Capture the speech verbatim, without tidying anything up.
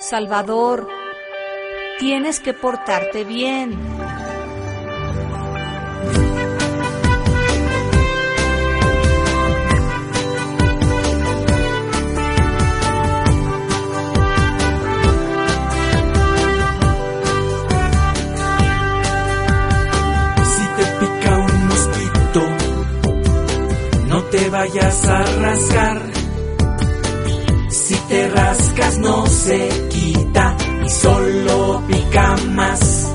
Salvador, tienes que portarte bien. Si te pica un mosquito, no te vayas a rascar. Si te rascas no se quita y solo pica más.